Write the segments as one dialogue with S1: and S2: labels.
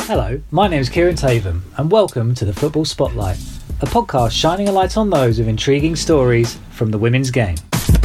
S1: Hello, my name is Kieran Tatham and welcome to the Football Spotlight, a podcast shining a light on those with intriguing stories from the women's game.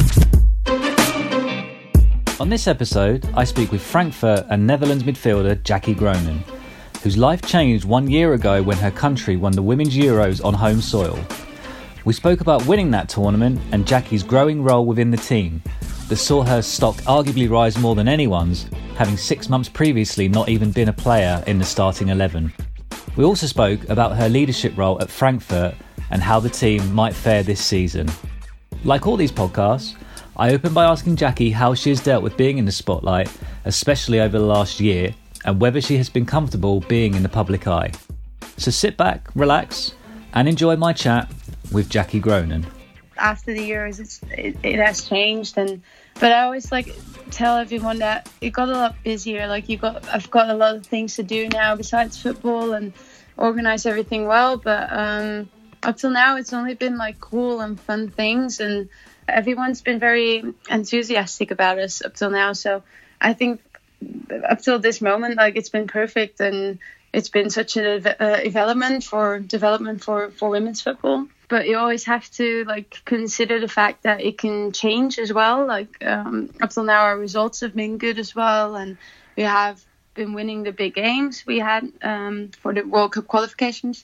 S1: On this episode, I speak with Frankfurt and Netherlands midfielder Jackie Groenen, whose life changed 1 year ago when her country won the Women's Euros on home soil. We spoke about winning that tournament and Jackie's growing role within the team that saw her stock arguably rise more than anyone's, having 6 months previously not even been a player in the starting 11. We also spoke about her leadership role at Frankfurt and how the team might fare this season. Like all these podcasts, I open by asking Jackie how she has dealt with being in the spotlight, especially over the last year, and whether she has been comfortable being in the public eye. So sit back, relax, and enjoy my chat with Jackie Groenen.
S2: After the Euros, it has changed, but I always tell everyone that it got a lot busier. I've got a lot of things to do now besides football and organize everything well. But up till now, it's only been cool and fun things, and everyone's been very enthusiastic about us up till now. So I think up till this moment, it's been perfect, and it's been such a development for women's football. But you always have to consider the fact that it can change as well. Up till now, our results have been good as well, and we have been winning the big games we had for the World Cup qualifications.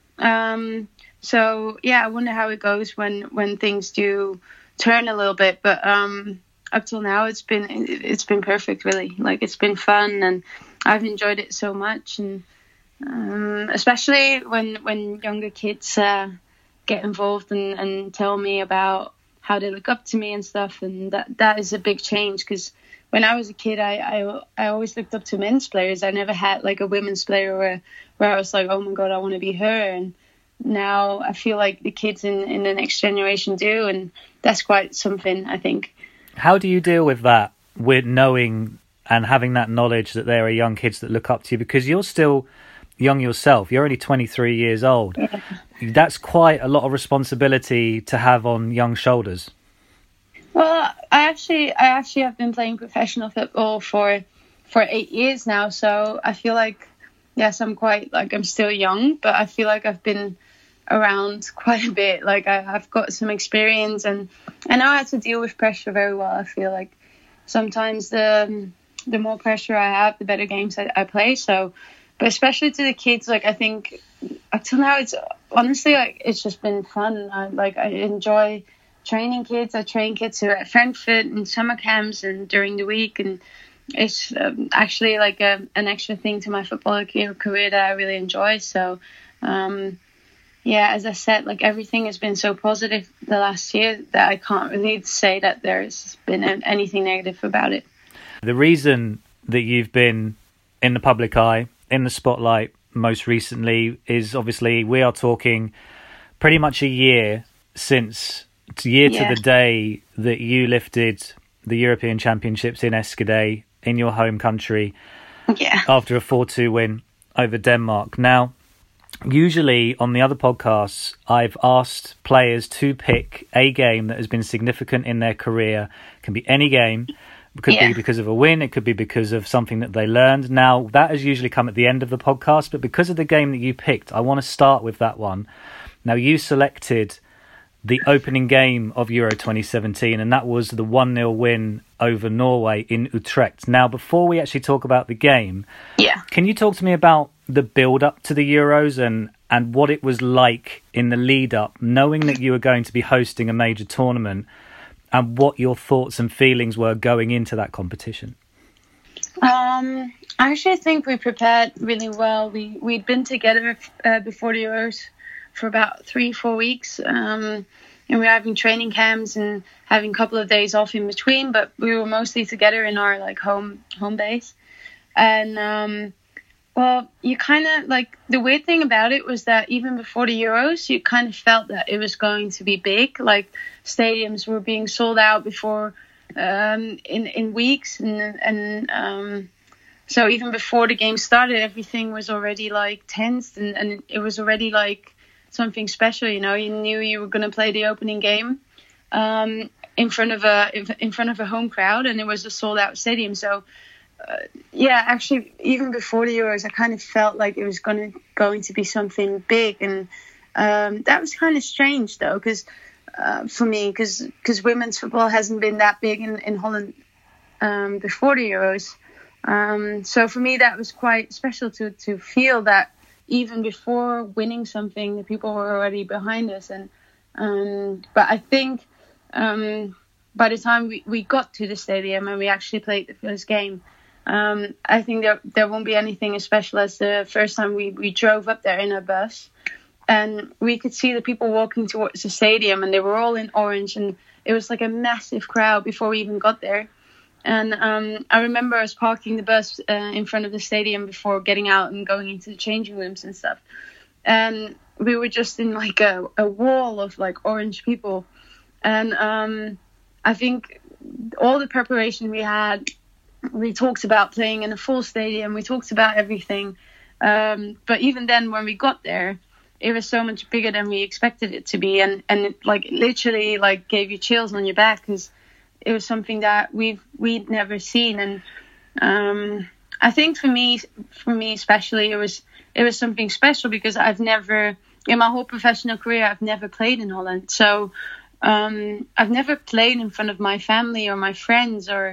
S2: So yeah, I wonder how it goes when things do turn a little bit. But up till now, it's been perfect, really. It's been fun, and I've enjoyed it so much, and especially when younger kids get involved and tell me about how they look up to me and stuff, and that is a big change, because when I was a kid, I always looked up to men's players. I never had a women's player where I was like, oh my god, I want to be her. And now I feel like the kids in the next generation do, and that's quite something, I think.
S1: How do you deal with that, with knowing and having that knowledge that there are young kids that look up to you? Because you're still young yourself. You're only 23 years old. Yeah. That's quite a lot of responsibility to have on young shoulders.
S2: Well, I actually have been playing professional football for 8 years now, so I feel yes, I'm quite I'm still young, but I feel like I've been around quite a bit. I've got some experience, and I know how to deal with pressure very well. I feel like sometimes the more pressure I have, the better games I play. So, but especially to the kids, I think up till now, it's honestly it's just been fun. I enjoy training kids. I train kids who are at Frankfurt in summer camps and during the week, and it's actually an extra thing to my football career that I really enjoy. So yeah, as I said, everything has been so positive the last year that I can't really say that there's been anything negative about it.
S1: The reason that you've been in the public eye, in the spotlight most recently, is obviously we are talking pretty much a year since to the day that you lifted the European Championships in Enschede in your home country after a 4-2 win over Denmark. Now, usually on the other podcasts, I've asked players to pick a game that has been significant in their career. It can be any game. It could be because of a win. It could be because of something that they learned. Now, that has usually come at the end of the podcast, but because of the game that you picked, I want to start with that one. Now, you selected the opening game of Euro 2017, and that was the 1-0 win over Norway in Utrecht. Now, before we actually talk about the game, can you talk to me about the build-up to the Euros and what it was like in the lead-up, knowing that you were going to be hosting a major tournament, and what your thoughts and feelings were going into that competition?
S2: I actually think we prepared really well. We'd been together before the Euros for about 3-4 weeks, and we were having training camps and having a couple of days off in between, but we were mostly together in our home base. And well, you kind of the weird thing about it was that even before the Euros, you kind of felt that it was going to be big. Stadiums were being sold out before in weeks, and so even before the game started, everything was already tense, and it was already something special. You knew you were going to play the opening game in front of a home crowd, and it was a sold out stadium. So yeah, actually, even before the Euros, I kind of felt like it was going to be something big, and that was kind of strange though, because for me, because women's football hasn't been that big in Holland before the Euros. So for me, that was quite special to feel that even before winning something, the people were already behind us. And but I think by the time we got to the stadium and we actually played the first game, I think there won't be anything as special as the first time we drove up there in a bus. And we could see the people walking towards the stadium, and they were all in orange, and it was like a massive crowd before we even got there. And I remember us parking the bus in front of the stadium before getting out and going into the changing rooms and stuff. And we were just in like a wall of like orange people. And I think all the preparation we had, we talked about playing in a full stadium. We talked about everything. But even then, when we got there, it was so much bigger than we expected it to be, and it like literally like gave you chills on your back, because it was something that we'd never seen. And I think for me especially, it was something special, because I've never, in my whole professional career, I've never played in Holland. So I've never played in front of my family or my friends or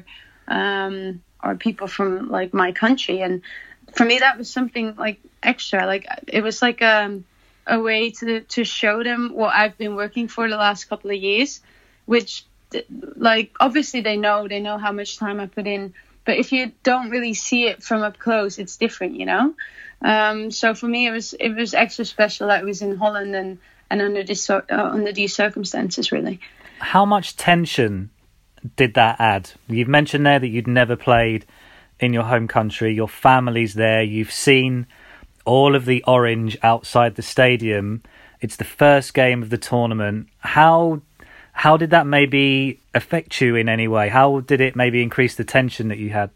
S2: people from like my country, and for me that was something like extra. Like it was like a way to show them what I've been working for the last couple of years, which like obviously they know how much time I put in, but if you don't really see it from up close, it's different, you know. So for me, it was extra special that it was in Holland and under these circumstances, really.
S1: How much tension did that add? You've mentioned there that you'd never played in your home country. Your family's there. You've seen all of the orange outside the stadium. It's the first game of the tournament. How did that maybe affect you in any way? How did it maybe increase the tension that you had?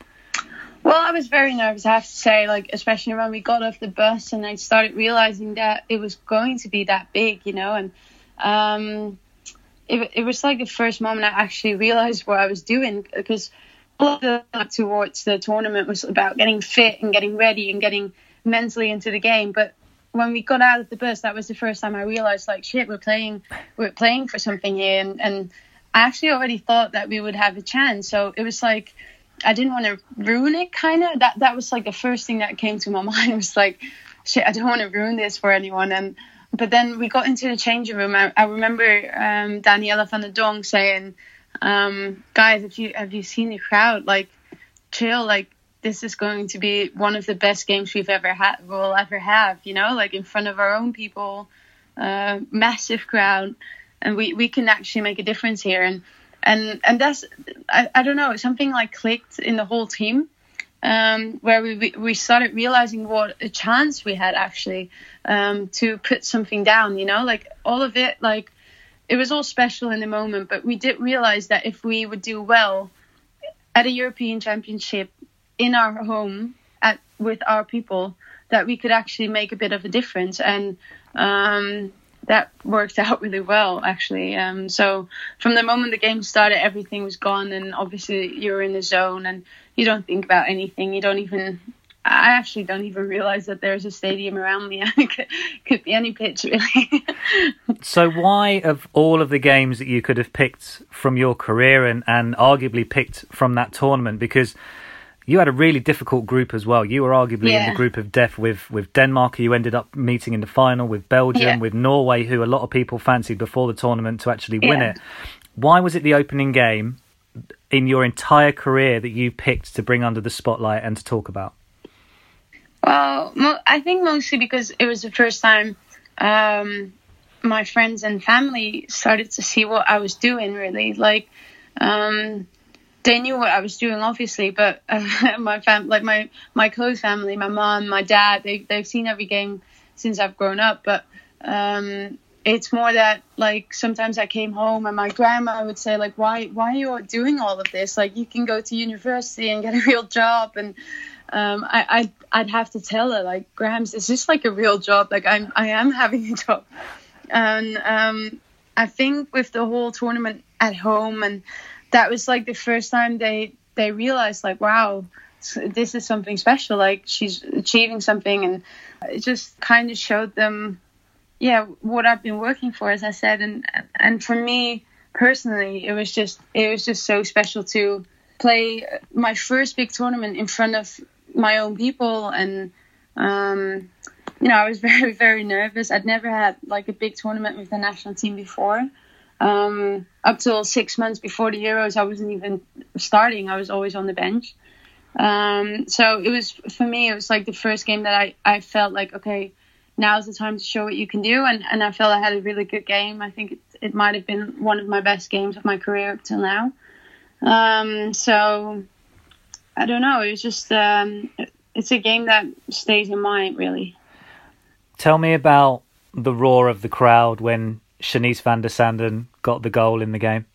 S2: Well, I was very nervous, I have to say, like especially when we got off the bus and I started realizing that it was going to be that big, you know. And it was like the first moment I actually realized what I was doing, because all of the towards the tournament was about getting fit and getting ready and getting mentally into the game. But when we got out of the bus, that was the first time I realized, like, shit, we're playing for something here. And I actually already thought that we would have a chance. So it was like, I didn't want to ruin it, kind of. That was like the first thing that came to my mind. It was like, shit, I don't want to ruin this for anyone. But then we got into the changing room. I remember Daniela van der Dong saying, guys, have you seen the crowd? Like, chill, like, this is going to be one of the best games we'll ever have, you know, like in front of our own people, massive crowd, and we can actually make a difference here. And that's, I don't know, something like clicked in the whole team, where we started realizing what a chance we had actually to put something down, you know, like all of it, like it was all special in the moment, but we did realize that if we would do well at a European Championship in our home with our people, that we could actually make a bit of a difference. And that worked out really well, actually. So from the moment the game started, everything was gone, and obviously you're in the zone and you don't think about anything. I actually don't even realize that there's a stadium around me. It could be any pitch, really.
S1: So why, of all of the games that you could have picked from your career and arguably picked from that tournament, because you had a really difficult group as well. You were arguably in the group of death with Denmark, who you ended up meeting in the final, with Belgium, with Norway, who a lot of people fancied before the tournament to actually win it. Why was it the opening game in your entire career that you picked to bring under the spotlight and to talk about?
S2: Well, I think mostly because it was the first time my friends and family started to see what I was doing, really. Like, they knew what I was doing, obviously, but my close family, my mom, my dad, they've seen every game since I've grown up. But it's more that, like, sometimes I came home and my grandma would say, like, why are you doing all of this? Like, you can go to university and get a real job. And I'd have to tell her, like, Grams, is this like a real job? Like, I am having a job. And I think with the whole tournament at home, and that was like the first time they they realized like, wow, this is something special. Like she's achieving something, and it just kind of showed them, yeah, what I've been working for, as I said, and for me personally, it was just so special to play my first big tournament in front of my own people, and I was very, very nervous. I'd never had like a big tournament with the national team before. Up till 6 months before the Euros, I wasn't even starting. I was always on the bench. So it was, for me, it was like the first game that I felt like, okay, now's the time to show what you can do. And I felt I had a really good game. I think it might have been one of my best games of my career up till now. So I don't know. It was just, it's a game that stays in mind, really.
S1: Tell me about the roar of the crowd when Shanice van der Sanden got the goal in the game.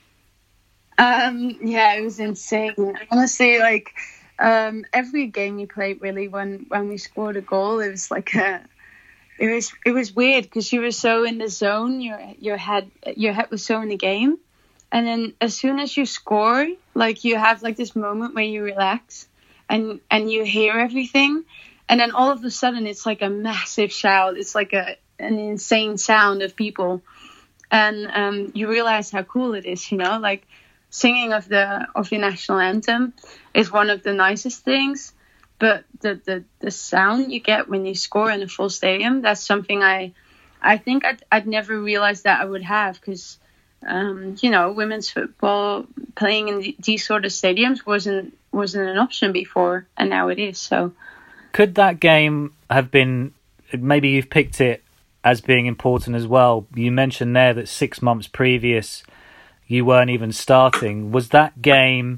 S2: Yeah, it was insane. Honestly, like every game you played, really, when we scored a goal, it was like it was weird because you were so in the zone. Your head was so in the game, and then as soon as you score, like you have like this moment where you relax and you hear everything, and then all of a sudden it's like a massive shout. It's like an insane sound of people, and you realize how cool it is. Like singing of the national anthem is one of the nicest things, but the sound you get when you score in a full stadium, that's something I think I'd never realized that I would have, because women's football playing in these sort of stadiums wasn't an option before, and now it is. So
S1: could that game have been, maybe you've picked it as being important as well? You mentioned there that 6 months previous you weren't even starting. Was that game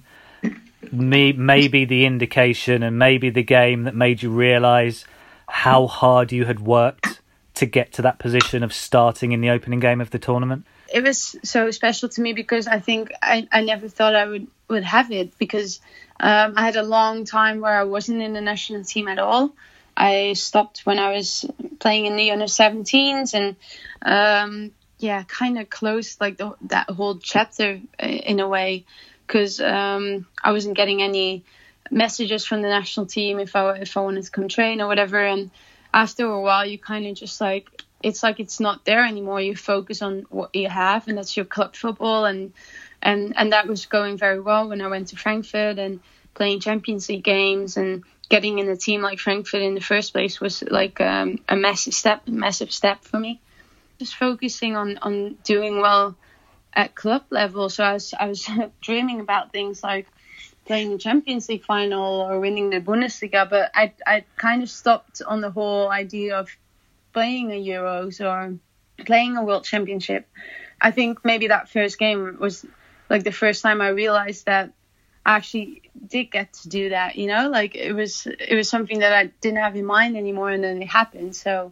S1: maybe the indication, and maybe the game that made you realise how hard you had worked to get to that position of starting in the opening game of the tournament?
S2: It was so special to me because I think I never thought I would have it, because I had a long time where I wasn't in the national team at all. I stopped when I was playing in the under-17s, and kind of closed like that whole chapter in a way, because I wasn't getting any messages from the national team if I wanted to come train or whatever. And after a while, you kind of just like it's not there anymore. You focus on what you have, and that's your club football, and that was going very well when I went to Frankfurt and playing Champions League games, and getting in a team like Frankfurt in the first place was like a massive step for me. Just focusing on doing well at club level. So I was dreaming about things like playing the Champions League final or winning the Bundesliga, but I kind of stopped on the whole idea of playing a Euros or playing a World Championship. I think maybe that first game was like the first time I realized that I actually did get to do that, like it was something that I didn't have in mind anymore, and then it happened. So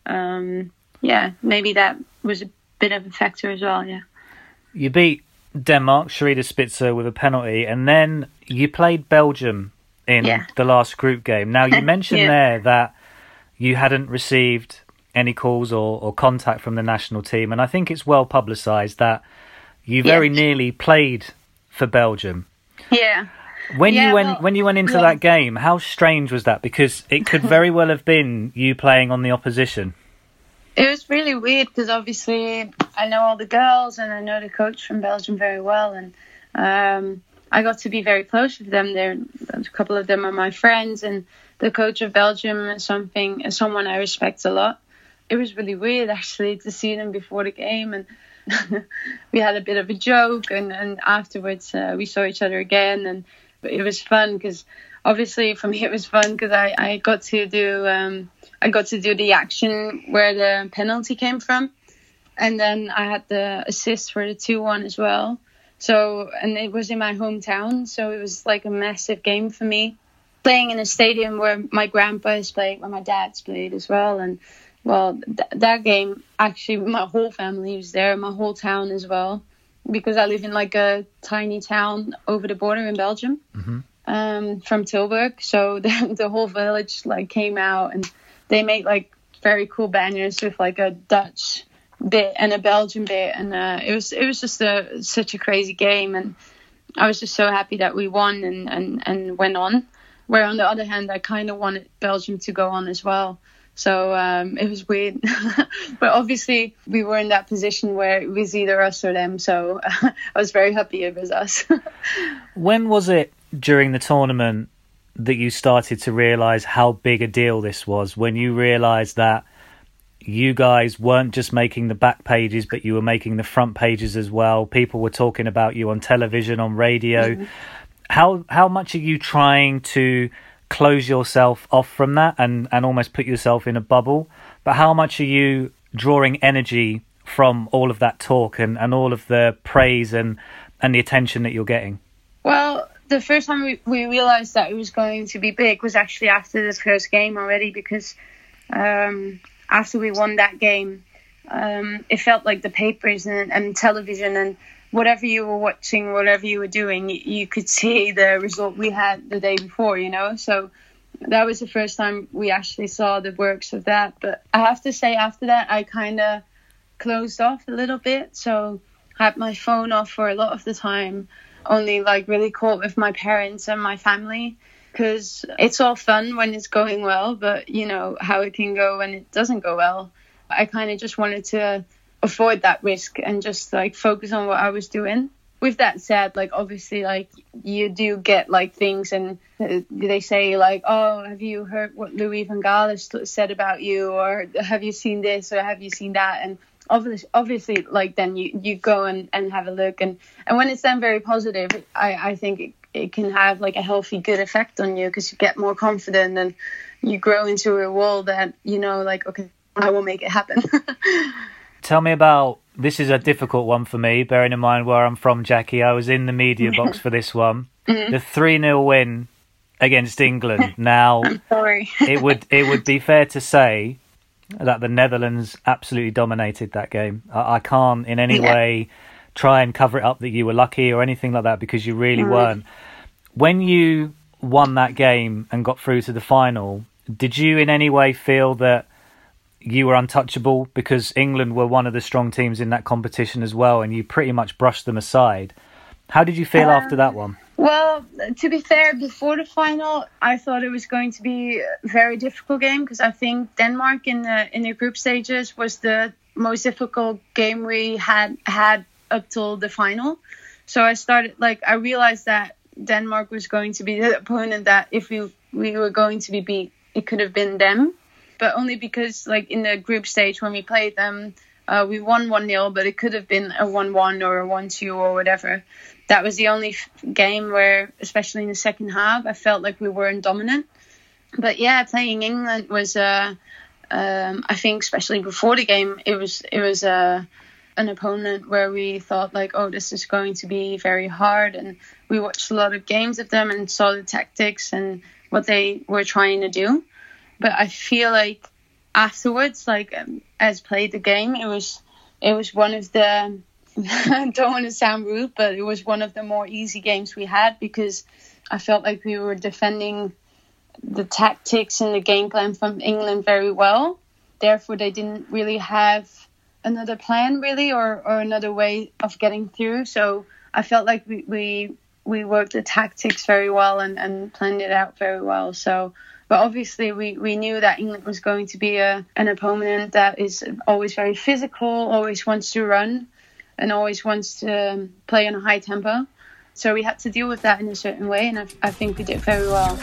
S2: maybe that was a bit of a factor as well. Yeah.
S1: You beat Denmark, Sherida Spitzer, with a penalty, and then you played Belgium in the last group game. Now, you mentioned there that you hadn't received any calls or contact from the national team, and I think it's well publicised that you very nearly played for Belgium.
S2: Yeah.
S1: When you went into that game, how strange was that? Because it could very well have been you playing on the opposition.
S2: It was really weird because obviously I know all the girls and I know the coach from Belgium very well, and I got to be very close with them. A couple of them are my friends, and the coach of Belgium is someone I respect a lot. It was really weird actually to see them before the game, and we had a bit of a joke, and afterwards we saw each other again, and it was fun because obviously for me it was fun because I got to do the action where the penalty came from, and then I had the assist for the 2-1 as well. So, and it was in my hometown, so it was like a massive game for me, playing in a stadium where my grandpa has played, where my dad's played as well. And well, that game, actually my whole family was there, my whole town as well, because I live in like a tiny town over the border in Belgium, from Tilburg. So the whole village like came out, and they made like very cool banners with like a Dutch bit and a Belgian bit, and it was just such a crazy game. And I was just so happy that we won and went on. Where on the other hand, I kind of wanted Belgium to go on as well. So it was weird. But obviously we were in that position where it was either us or them. So I was very happy it was us.
S1: When was it during the tournament that you started to realise how big a deal this was? When you realised that you guys weren't just making the back pages, but you were making the front pages as well. People were talking about you on television, on radio. Mm-hmm. How much are you trying to close yourself off from that and almost put yourself in a bubble? But how much are you drawing energy from all of that talk and all of the praise and the attention that you're getting?
S2: Well, the first time we realised that it was going to be big was actually after the first game already, because after we won that game, it felt like the papers and television and whatever you were watching, whatever you were doing, you could see the result we had the day before, you know. So that was the first time we actually saw the works of that. But I have to say, after that, I kind of closed off a little bit. So I had my phone off for a lot of the time, only like really caught with my parents and my family. Because it's all fun when it's going well, but you know how it can go when it doesn't go well. I kind of just wanted to avoid that risk and just like focus on what I was doing. With that said, like obviously like you do get like things and they say like, oh, have you heard what Louis van Gaal has said about you, or have you seen this or have you seen that? And obviously like then you go and have a look, and when it's then very positive, I think it can have like a healthy, good effect on you, because you get more confident and you grow into a role that, you know, like, okay, I will make it happen.
S1: Tell me about, this is a difficult one for me, bearing in mind where I'm from, Jackie. I was in the media box for this one. Mm-hmm. The 3-0 win against England. Now,
S2: I'm sorry.
S1: it would be fair to say that the Netherlands absolutely dominated that game. I can't in any way try and cover it up that you were lucky or anything like that, because you really weren't. When you won that game and got through to the final, did you in any way feel that you were untouchable, because England were one of the strong teams in that competition as well, and you pretty much brushed them aside? How did you feel after that one?
S2: Well, to be fair, before the final, I thought it was going to be a very difficult game, because I think Denmark in the group stages was the most difficult game we had up till the final. So I realized that Denmark was going to be the opponent that if we were going to be beat, it could have been them. But only because like in the group stage when we played them, we won 1-0, but it could have been a 1-1 or a 1-2 or whatever. That was the only game where, especially in the second half, I felt like we weren't dominant. But yeah, playing England was, I think, especially before the game, it was an opponent where we thought like, oh, this is going to be very hard. And we watched a lot of games of them and saw the tactics and what they were trying to do. But I feel like afterwards, like as played the game, it was one of the, I don't want to sound rude, but it was one of the more easy games we had, because I felt like we were defending the tactics and the game plan from England very well. Therefore, they didn't really have another plan really, or another way of getting through. So I felt like we worked the tactics very well and planned it out very well. So, but obviously we knew that England was going to be an opponent that is always very physical, always wants to run, and always wants to play on a high tempo. So we had to deal with that in a certain way, and I think we did very well.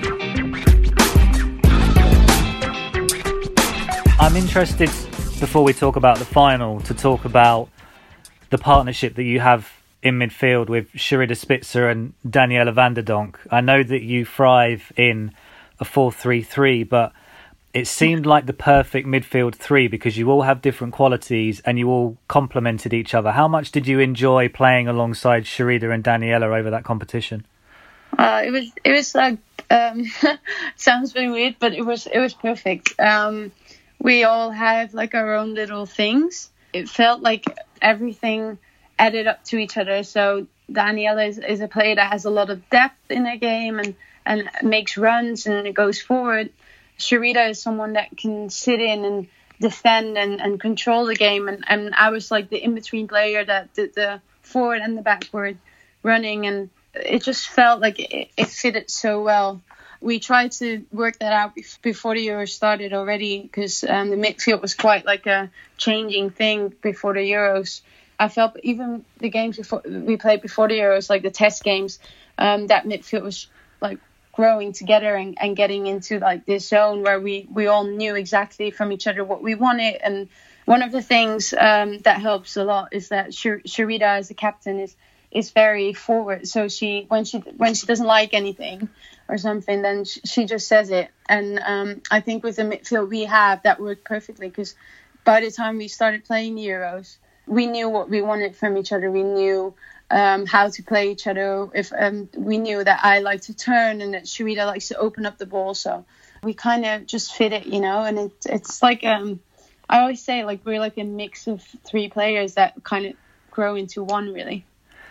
S1: I'm interested, before we talk about the final, to talk about the partnership that you have in midfield with Sherida Spitzer and Danielle van der Donk. I know that you thrive in a 4-3-3, but it seemed like the perfect midfield three, because you all have different qualities and you all complemented each other. How much did you enjoy playing alongside Sherida and Daniela over that competition?
S2: It was like sounds very weird, but it was perfect. We all have like our own little things. It felt like everything added up to each other. So Daniela is a player that has a lot of depth in her game and makes runs and goes forward. Sherida is someone that can sit in and defend and control the game. And I was like the in-between player that did the forward and the backward. running, and it just felt like it fitted so well. We tried to work that out before the Euros started already, because the midfield was quite like a changing thing before the Euros. I felt even the games before we played before the Euros, like the test games, that midfield was like growing together and getting into like this zone where we all knew exactly from each other what we wanted. And one of the things that helps a lot is that Sharita as a captain is very forward. So when she doesn't like anything or something, then she just says it. And I think with the midfield we have, that worked perfectly, because by the time we started playing the Euros, we knew what we wanted from each other. We knew how to play each other. If we knew that I like to turn and that Sharita likes to open up the ball, so we kind of just fit it, And it's like I always say, like we're like a mix of three players that kind of grow into one, really.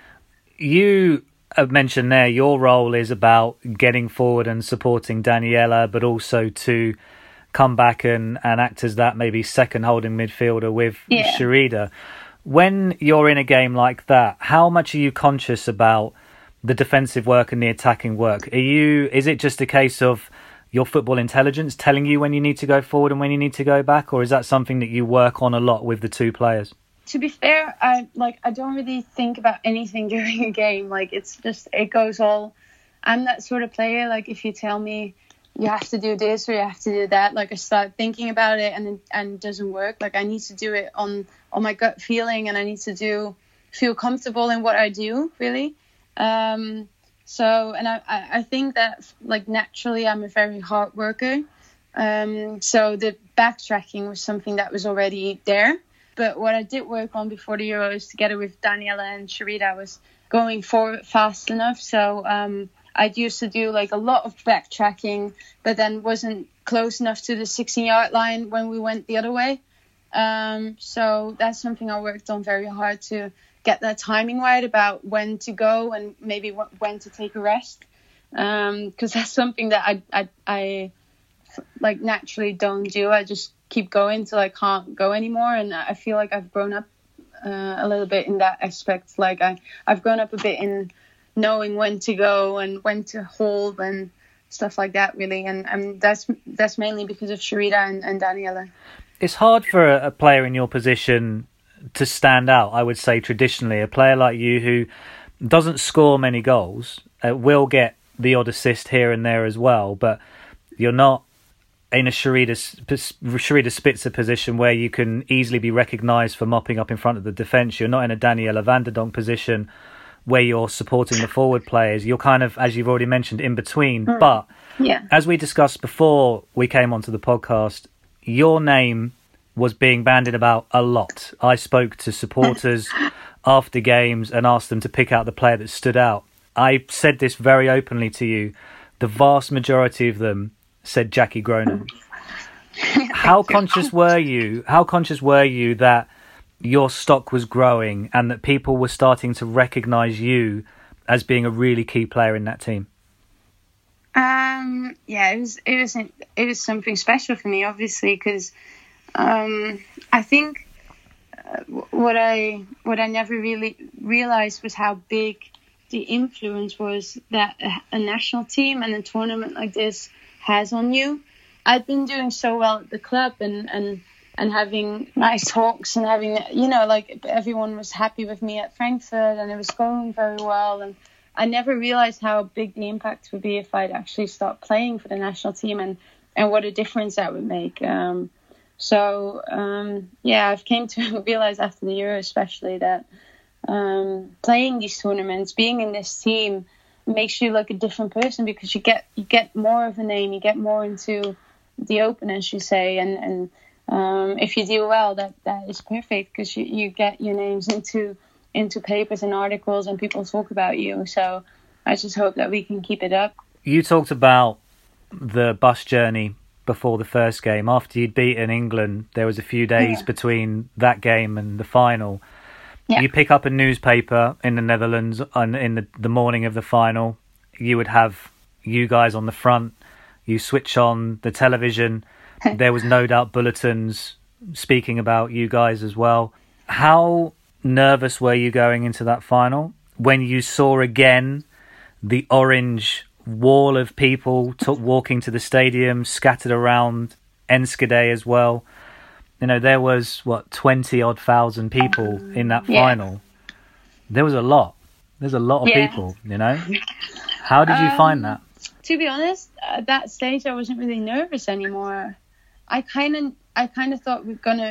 S1: You have mentioned there your role is about getting forward and supporting Daniela, but also to come back and act as that maybe second holding midfielder with Sharita. When you're in a game like that, how much are you conscious about the defensive work and the attacking work? Is it just a case of your football intelligence telling you when you need to go forward and when you need to go back, or is that something that you work on a lot with the two players?
S2: To be fair, I don't really think about anything during a game. Like it goes all. I'm that sort of player. Like if you tell me you have to do this or you have to do that, like I start thinking about it and it doesn't work. Like I need to do it on my gut feeling, and I need to feel comfortable in what I do, really. So, and I think that like naturally I'm a very hard worker. So the backtracking was something that was already there. But what I did work on before the Euros together with Daniela and Sharita was going forward fast enough. So I used to do like a lot of backtracking, but then wasn't close enough to the 16-yard line when we went the other way. So that's something I worked on very hard to get that timing right about when to go and maybe when to take a rest. Because that's something that I like naturally don't do. I just keep going till I can't go anymore, and I feel like I've grown up a little bit in that aspect. Like I've grown up a bit in knowing when to go and when to hold and stuff like that, really. And that's mainly because of Sharita and Daniela.
S1: It's hard for a player in your position to stand out, I would say, traditionally. A player like you who doesn't score many goals, will get the odd assist here and there as well, but you're not in a Sharita Spitzer position where you can easily be recognised for mopping up in front of the defence. You're not in a Daniela van der Donk position where you're supporting the forward players. You're kind of, as you've already mentioned, in between. But as we discussed before we came onto the podcast, your name was being bandied about a lot. I spoke to supporters after games and asked them to pick out the player that stood out. I said this very openly to you. The vast majority of them said Jackie Groenen. How conscious were you that your stock was growing and that people were starting to recognise you as being a really key player in that team?
S2: It was something special for me, obviously, because I think what I never really realised was how big the influence was that a national team and a tournament like this has on you. I'd been doing so well at the club and having nice talks and having, like everyone was happy with me at Frankfurt and it was going very well. And I never realized how big the impact would be if I'd actually start playing for the national team and what a difference that would make. I've came to realize after the Euro especially that playing these tournaments, being in this team, makes you like a different person because you get more of a name, you get more into the open, as you say, and if you do well, that is perfect because you get your names into papers and articles and people talk about you. So I just hope that we can keep it up. You
S1: talked about the bus journey before the first game. After you'd beaten England, there was a few days between that game and the final. Yeah. You pick up a newspaper in the Netherlands and in the morning of the final. You would have you guys on the front. You switch on the television. There was no doubt bulletins speaking about you guys as well. How nervous were you going into that final? when you saw again the orange wall of people walking to the stadium, scattered around Enschede as well. You know, there was, 20-odd thousand people in that final. There was a lot. There's a lot of people, you know. How did you find that?
S2: To be honest, at that stage, I wasn't really nervous anymore. I kind of thought we're gonna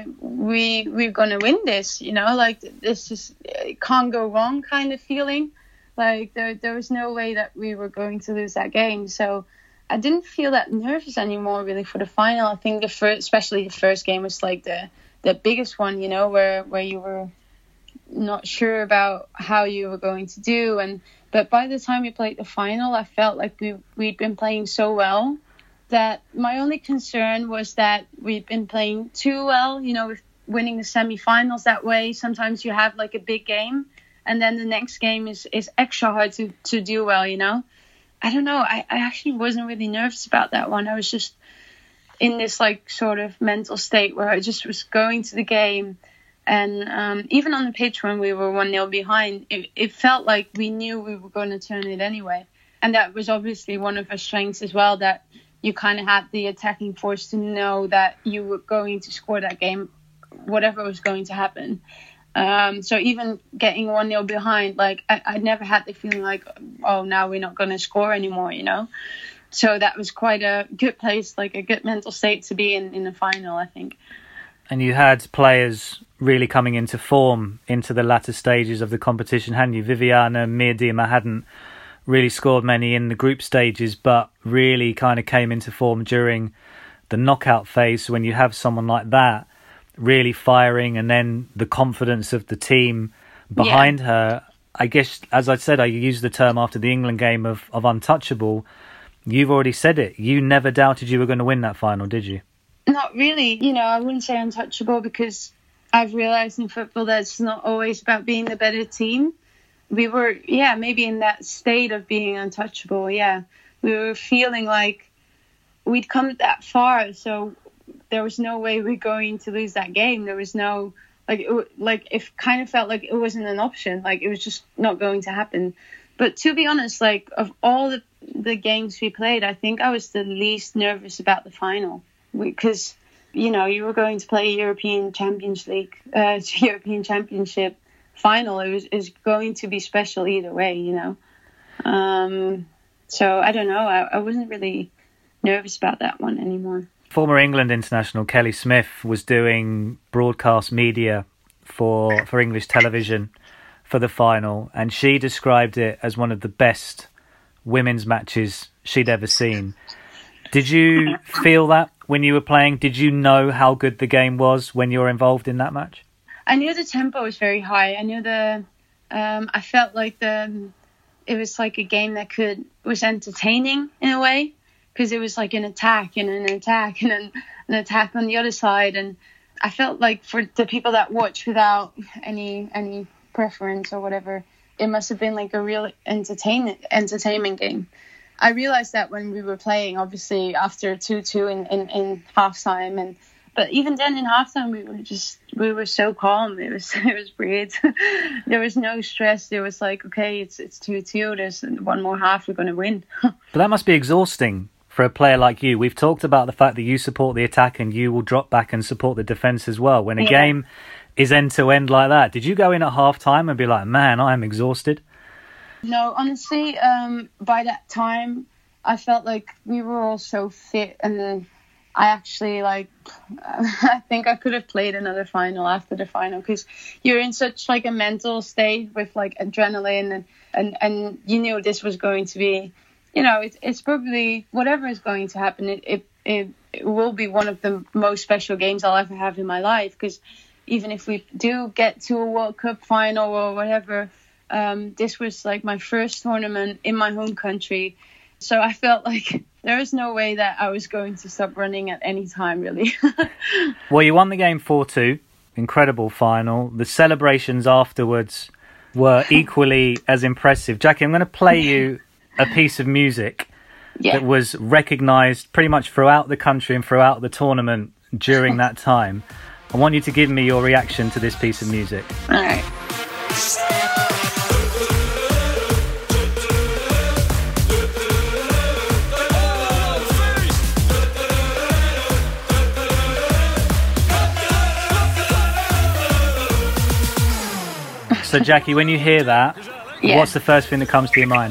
S2: win this, you know, like this just can't go wrong kind of feeling. Like there was no way that we were going to lose that game. So I didn't feel that nervous anymore really for the final. I think especially the first game was like the biggest one, you know, where you were not sure about how you were going to do. But by the time we played the final, I felt like we'd been playing so well that my only concern was that we'd been playing too well, you know, with winning the semi-finals that way. Sometimes you have like a big game and then the next game is extra hard to do well, you know. I don't know. I actually wasn't really nervous about that one. I was just in this like sort of mental state where I just was going to the game. And even on the pitch when we were 1-0 behind, it felt like we knew we were going to turn it anyway. And that was obviously one of our strengths as well, that you kind of had the attacking force to know that you were going to score that game, whatever was going to happen. So even getting 1-0 behind, like I never had the feeling like, oh, now we're not going to score anymore, you know. So that was quite a good place, like a good mental state to be in the final, I think.
S1: And you had players really coming into form into the latter stages of the competition, hadn't you? Viviana Miedema hadn't really scored many in the group stages, but really kind of came into form during the knockout phase. So when you have someone like that really firing, and then the confidence of the team behind her, I guess, as I said, I used the term after the England game of untouchable. You've already said it. You never doubted you were going to win that final, did you?
S2: Not really. You know, I wouldn't say untouchable because I've realised in football that it's not always about being the better team. We were, maybe in that state of being untouchable, We were feeling like we'd come that far, so there was no way we're going to lose that game. There was no, it kind of felt like it wasn't an option. Like, it was just not going to happen. But to be honest, like, of all the games we played, I think I was the least nervous about the final. Because, you know, you were going to play European Champions League, European Championship final. It was going to be special either way, you know. So I don't know. I wasn't really nervous about that one anymore.
S1: Former England international Kelly Smith was doing broadcast media for English television for the final, and she described it as one of the best women's matches she'd ever seen. Did you feel that when you were playing? Did you know how good the game was when you were involved in that match?
S2: I knew the tempo was very high. I knew I felt like it was like a game that was entertaining in a way, because it was like an attack and an attack and then an attack on the other side. And I felt like for the people that watch without any preference or whatever, it must have been like a real entertainment game. I realized that when we were playing, obviously after 2-2 in halftime, but even then in halftime we were so calm. It was weird. There was no stress. There was like, okay, it's 2-2. There's one more half. We're going to win.
S1: But that must be exhausting for a player like you. We've talked about the fact that you support the attack and you will drop back and support the defence as well. When a game is end to end like that, did you go in at halftime and be like, man, I am exhausted?
S2: No, honestly, by that time, I felt like we were all so fit, and I actually, I think I could have played another final after the final, because you're in such, like, a mental state with, like, adrenaline, and you knew this was going to be, you know, it's probably, whatever is going to happen, it will be one of the most special games I'll ever have in my life, because even if we do get to a World Cup final or whatever, this was like my first tournament in my home country. So I felt like there was no way that I was going to stop running at any time, really.
S1: Well, you won the game 4-2. Incredible final. The celebrations afterwards were equally as impressive. Jackie, I'm going to play you a piece of music that was recognised pretty much throughout the country and throughout the tournament during that time. I want you to give me your reaction to this piece of music.
S2: All right.
S1: So Jackie, when you hear that, what's the first thing that comes to your mind?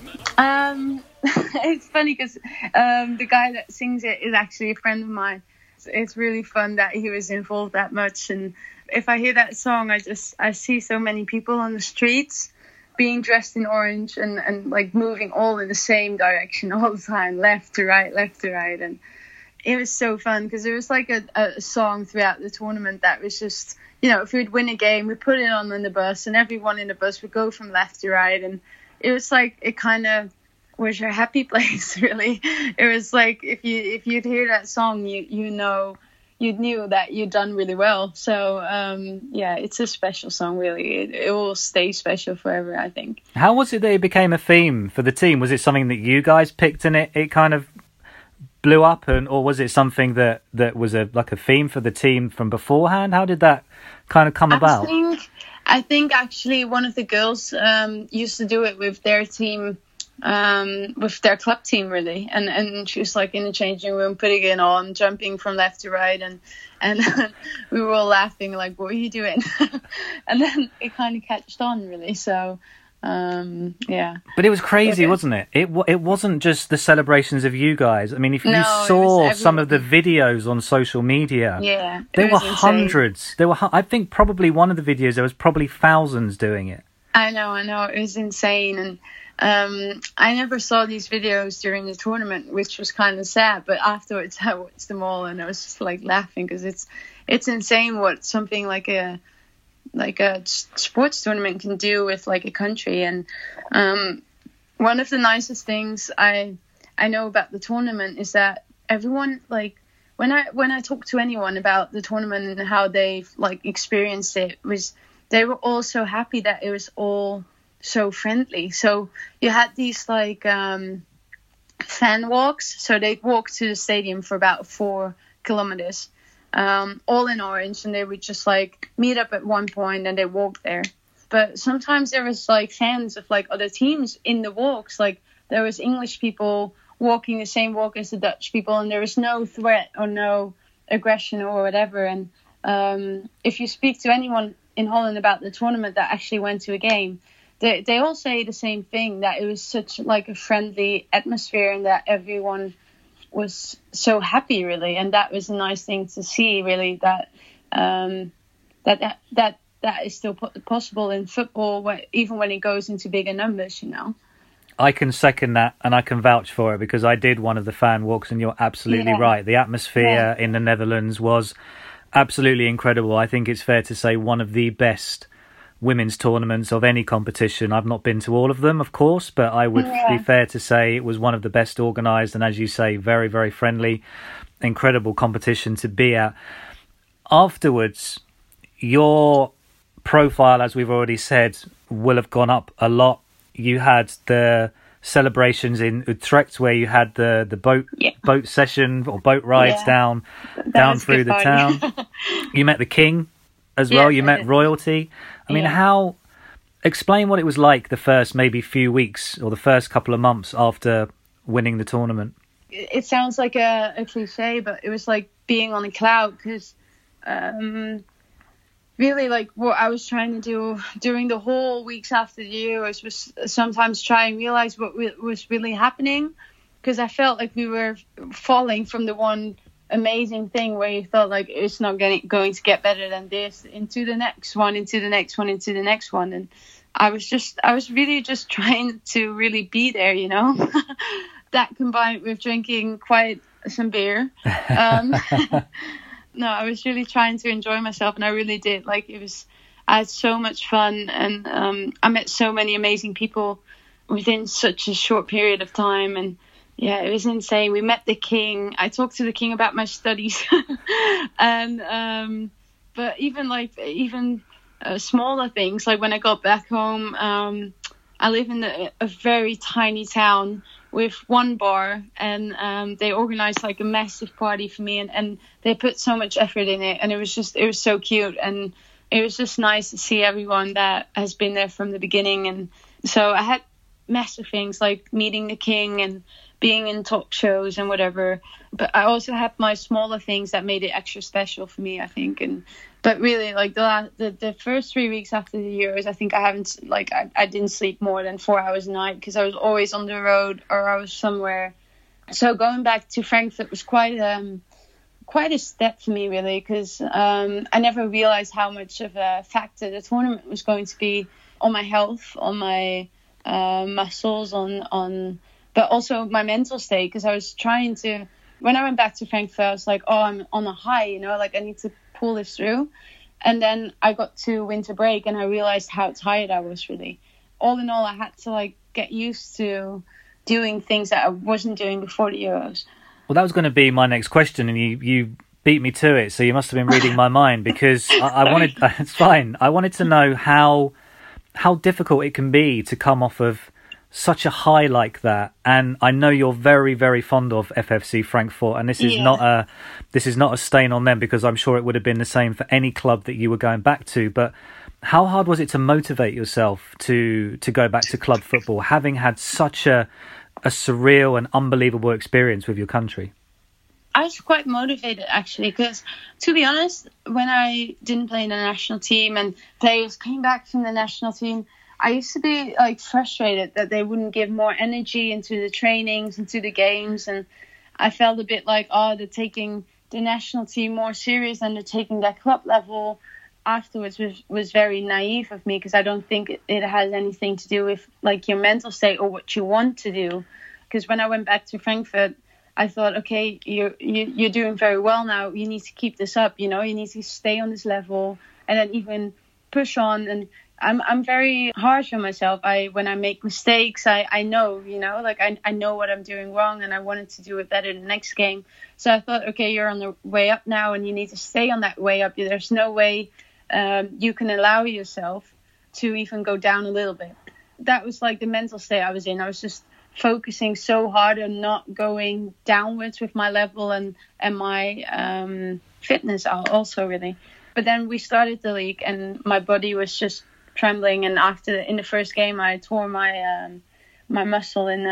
S2: It's funny because the guy that sings it is actually a friend of mine. It's really fun that he was involved that much. And if I hear that song, I see so many people on the streets being dressed in orange and like moving all in the same direction all the time, left to right. And it was so fun because there was like a song throughout the tournament that was just, you know, if we'd win a game, we put it on in the bus and everyone in the bus would go from left to right. And it was like, it kind of was your happy place, really. It was like if you'd hear that song, you knew that you'd done really well. So it's a special song, really. It will stay special forever, I think.
S1: How was it that it became a theme for the team? Was it something that you guys picked and it kind of blew up, or was it something that was a theme for the team from beforehand? How did that kind of come about?
S2: I think actually one of the girls used to do it with their team. With their club team, really, and she was like in the changing room putting it on, jumping from left to right, and we were all laughing like, what are you doing? And then it kind of catched on, really. So but
S1: it was crazy, wasn't it? It wasn't just the celebrations of you guys. I mean, if you saw some of the videos on social media, there were hundreds. There were, I think, probably one of the videos there was probably thousands doing it.
S2: I know, it was insane. And I never saw these videos during the tournament, which was kind of sad, but afterwards I watched them all and I was just like laughing because it's insane what something like a sports tournament can do with like a country. And one of the nicest things I know about the tournament is that everyone, like, when I talk to anyone about the tournament and how they like experienced it, they were all so happy that it was all so friendly. So you had these like fan walks, so they'd walk to the stadium for about 4 kilometers, all in orange, and they would just like meet up at one point and they walk there. But sometimes there was like fans of like other teams in the walks, like there was English people walking the same walk as the Dutch people, and there was no threat or no aggression or whatever. And if you speak to anyone in Holland about the tournament that actually went to a game, they all say the same thing, that it was such like a friendly atmosphere and that everyone was so happy, really. And that was a nice thing to see, really, that is still possible in football, even when it goes into bigger numbers, you know.
S1: I can second that, and I can vouch for it because I did one of the fan walks, and you're absolutely right. The atmosphere in the Netherlands was absolutely incredible. I think it's fair to say one of the best women's tournaments of any competition. I've not been to all of them, of course, but I would be fair to say it was one of the best organised, and as you say, very, very friendly, incredible competition to be at. Afterwards, your profile, as we've already said, will have gone up a lot. You had the celebrations in Utrecht where you had the boat session or boat rides down through the town. You met the king as well. You met royalty. I mean, explain what it was like the first maybe few weeks or the first couple of months after winning the tournament.
S2: It sounds like a cliche, but it was like being on a cloud because really, like, what I was trying to do during the whole weeks after the year was sometimes try and realize what was really happening, because I felt like we were falling from the one amazing thing where you felt like it's not going to get better than this into the next one, into the next one, into the next one. And I was really just trying to really be there, you know. That combined with drinking quite some beer. No, I was really trying to enjoy myself, and I really did. Like, I had so much fun, and I met so many amazing people within such a short period of time. And yeah, it was insane. We met the king. I talked to the king about my studies, and but even smaller things, like when I got back home, I live in a very tiny town with one bar, and they organized like a massive party for me, and they put so much effort in it, and it was so cute, and it was just nice to see everyone that has been there from the beginning. And so I had massive things like meeting the king and being in talk shows and whatever. But I also had my smaller things that made it extra special for me, I think. But really, like the first 3 weeks after the Euros, I think I didn't sleep more than 4 hours a night because I was always on the road or I was somewhere. So going back to Frankfurt was quite a step for me, really, because I never realized how much of a factor the tournament was going to be on my health, on my muscles, but also my mental state, because I was trying to, when I went back to Frankfurt, I was like, oh, I'm on a high, like I need to pull this through. And then I got to winter break and I realized how tired I was, really. All in all, I had to get used to doing things that I wasn't doing before the Euros.
S1: Well, that was going to be my next question, and you beat me to it, so you must have been reading my mind, because I wanted, it's fine, I wanted to know how difficult it can be to come off of such a high like that. And I know you're very, very fond of FFC Frankfurt, and this is not a stain on them, because I'm sure it would have been the same for any club that you were going back to. But how hard was it to motivate yourself to go back to club football, having had such a surreal and unbelievable experience with your country?
S2: I was quite motivated, actually, because to be honest, when I didn't play in the national team and players came back from the national team, I used to be frustrated that they wouldn't give more energy into the trainings, into the games, and I felt a bit like, they're taking the national team more serious than they're taking that club level. Afterwards was very naive of me, because I don't think it has anything to do with your mental state or what you want to do. Because when I went back to Frankfurt, I thought, okay, you're doing very well now. You need to keep this up. You need to stay on this level and then even push on. And I'm very harsh on myself. When I make mistakes, I know, I know what I'm doing wrong, and I wanted to do it better the next game. So I thought, okay, you're on the way up now, and you need to stay on that way up. There's no way you can allow yourself to even go down a little bit. That was the mental state I was in. I was just focusing so hard on not going downwards with my level and my fitness also, really. But then we started the league and my body was just trembling, and in the first game I tore my muscle in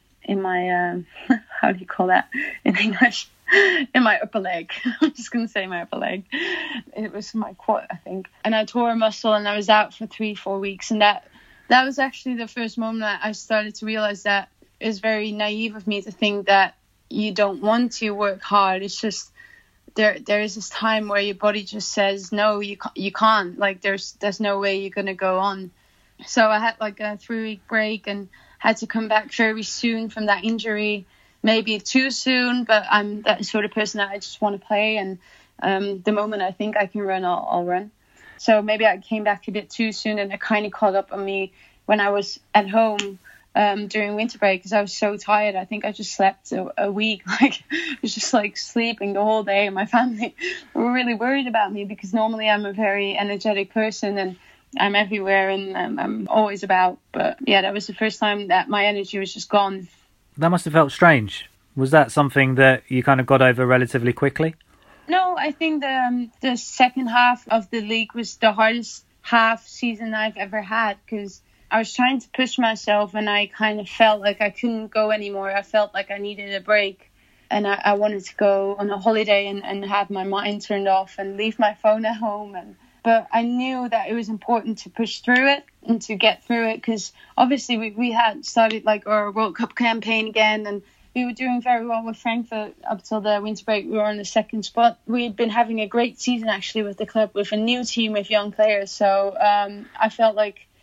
S2: my how do you call that in English? In my upper leg. I'm just going to say my upper leg. It was my quad, I think. And I tore a muscle and I was out for 3-4 weeks. And that was actually the first moment that I started to realize that it was very naive of me to think that you don't want to work hard. It's just there is this time where your body just says, no, you can't. There's no way you're going to go on. So I had a 3-week break and had to come back very soon from that injury. Maybe too soon, but I'm that sort of person that I just want to play, and the moment I think I can run, I'll run. So maybe I came back a bit too soon, and it kind of caught up on me when I was at home during winter break, because I was so tired. I think I just slept a week. It was just sleeping the whole day, and my family were really worried about me, because normally I'm a very energetic person and I'm everywhere and I'm always about. But yeah, that was the first time that my energy was just gone.
S1: That must have felt strange. Was that something that you kind of got over relatively quickly?
S2: No, I think the second half of the league was the hardest half season I've ever had, because I was trying to push myself and I kind of felt like I couldn't go anymore. I felt like I needed a break, and I wanted to go on a holiday and have my mind turned off and leave my phone at home. But I knew that it was important to push through it and to get through it, because obviously we had started our World Cup campaign again, and we were doing very well with Frankfurt up till the winter break. We were on the second spot. We had been having a great season actually with the club, with a new team with young players. So I felt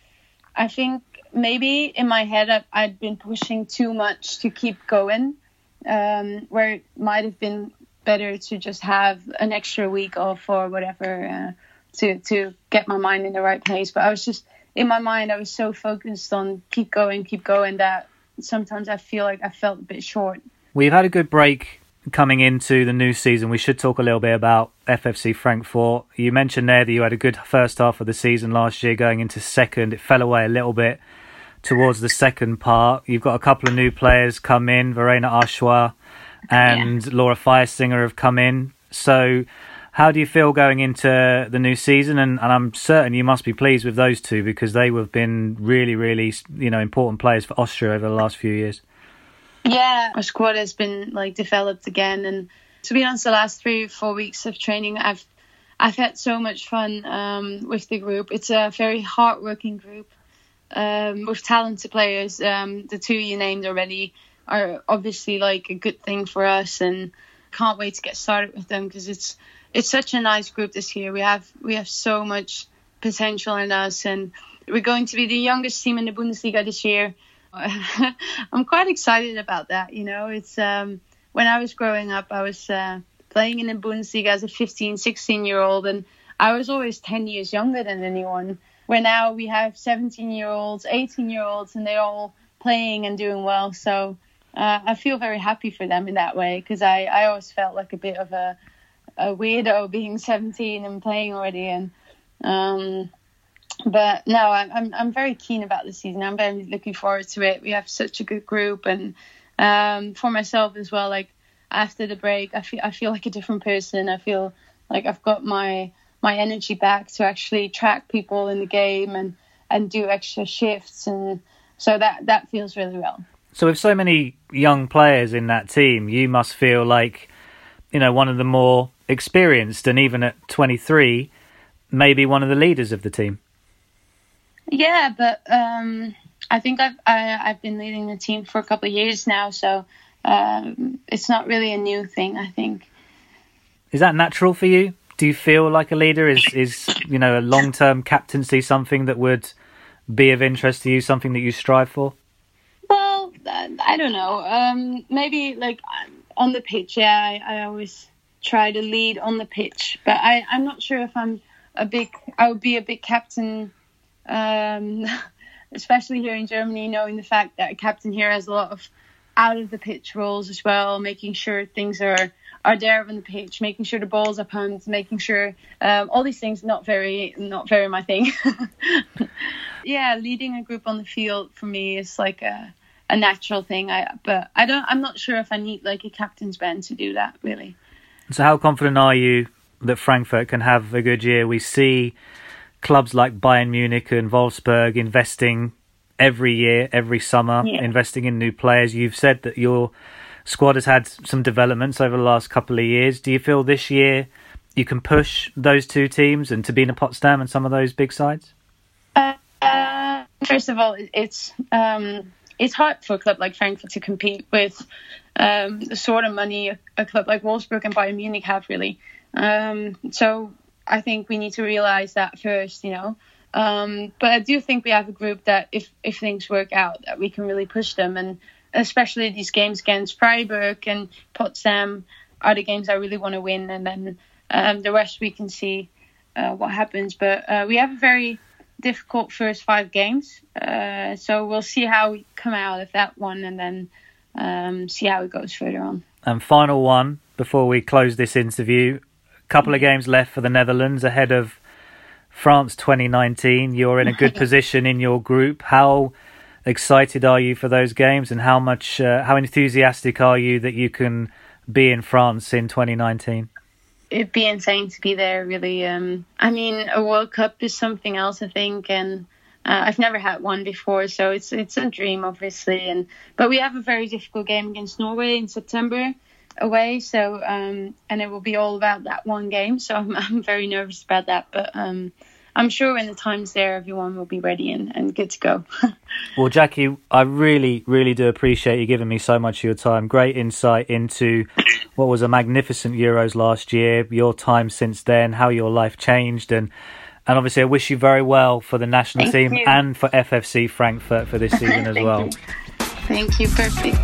S2: I think maybe in my head I'd been pushing too much to keep going, where it might have been better to just have an extra week off or whatever, to get my mind in the right place. But I was just, in my mind, I was so focused on keep going, that sometimes I feel like I felt a bit short.
S1: We've had a good break coming into the new season. We should talk a little bit about FFC Frankfurt. You mentioned there that you had a good first half of the season last year going into second. It fell away a little bit towards the second part. You've got a couple of new players come in. Verena Arschois and Laura Feiersinger have come in. So how do you feel going into the new season? And I'm certain you must be pleased with those two, because they have been really, really important players for Austria over the last few years.
S2: Yeah, our squad has been like developed again, and to be honest, the last 3 or 4 weeks of training, I've had so much fun with the group. It's a very hardworking group with talented players. The two you named already are obviously like a good thing for us, and can't wait to get started with them because it's such a nice group this year. We have so much potential in us, and we're going to be the youngest team in the Bundesliga this year. I'm quite excited about that. You know, it's when I was growing up, I was playing in the Bundesliga as a 15, 16-year-old, and I was always 10 years younger than anyone. Where now we have 17-year-olds, 18-year-olds, and they're all playing and doing well. So I feel very happy for them in that way, because I always felt like a bit of a weirdo being 17 and playing already. And but no, I'm very keen about the season. I'm very looking forward to it. We have such a good group, and for myself as well. Like after the break, I feel like a different person. I feel like I've got my energy back to actually track people in the game and do extra shifts, and so that feels really well.
S1: So with so many young players in that team, you must feel like, you know, one of the more experienced, and even at 23, maybe one of the leaders of the team.
S2: Yeah, but I think I've been leading the team for a couple of years now, so it's not really a new thing, I think.
S1: Is that natural for you? Do you feel like a leader? Is you know, a long-term captaincy something that would be of interest to you, something that you strive for?
S2: Well, I don't know. Maybe like on the pitch, yeah, I always try to lead on the pitch, but I'm not sure if I would be a big captain, especially here in Germany, knowing the fact that a captain here has a lot of out of the pitch roles as well, making sure things are there on the pitch, making sure the balls are pumped, making sure all these things not very my thing. Yeah, leading a group on the field for me is like a natural thing. I'm not sure if I need like a captain's band to do that really.
S1: So how confident are you that Frankfurt can have a good year? We see clubs like Bayern Munich and Wolfsburg investing every year, every summer, investing in new players. You've said that your squad has had some developments over the last couple of years. Do you feel this year you can push those two teams and Turbine Potsdam and some of those big sides?
S2: First of all, it's hard for a club like Frankfurt to compete with the sort of money a club like Wolfsburg and Bayern Munich have, really. So I think we need to realize that first, you know. But I do think we have a group that if things work out, that we can really push them. And especially these games against Freiburg and Potsdam are the games I really want to win. And then the rest we can see what happens. But we have a very difficult first 5 games. So we'll see how we come out of that one, and then see how it goes further on.
S1: And final one, before we close this interview, a couple of games left for the Netherlands ahead of France 2019. You're in a good position in your group. How excited are you for those games, and how enthusiastic are you that you can be in France in 2019?
S2: It'd be insane to be there, really. I mean, a World Cup is something else, I think, and I've never had one before, so it's a dream, obviously. But we have a very difficult game against Norway in September away, so and it will be all about that one game. So I'm very nervous about that, but I'm sure when the time's there, everyone will be ready and good to go.
S1: Well, Jackie, I really, really do appreciate you giving me so much of your time. Great insight into what was a magnificent Euros last year, your time since then, how your life changed, and obviously I wish you very well for the national team and for FFC Frankfurt for this season as well.
S2: Thank you. Perfect.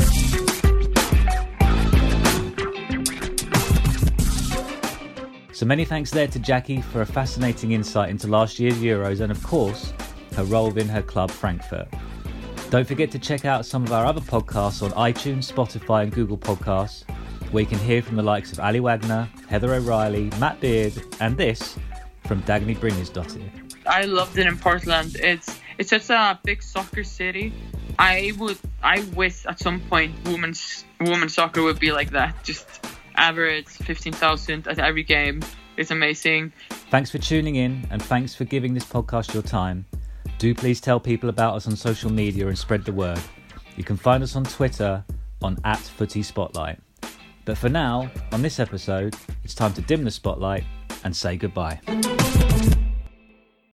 S1: So many thanks there to Jackie for a fascinating insight into last year's Euros and, of course, her role within her club, Frankfurt. Don't forget to check out some of our other podcasts on iTunes, Spotify and Google Podcasts, where you can hear from the likes of Ali Wagner, Heather O'Reilly, Matt Beard and this from Dagny Brynjarsdottir.
S3: I loved it in Portland. It's such a big soccer city. I wish at some point women's soccer would be like that. Just average 15,000 at every game. It's amazing.
S1: Thanks for tuning in, and thanks for giving this podcast your time. Do please tell people about us on social media and spread the word. You can find us on Twitter on @FootySpotlight. But for now, on this episode, it's time to dim the spotlight and say goodbye.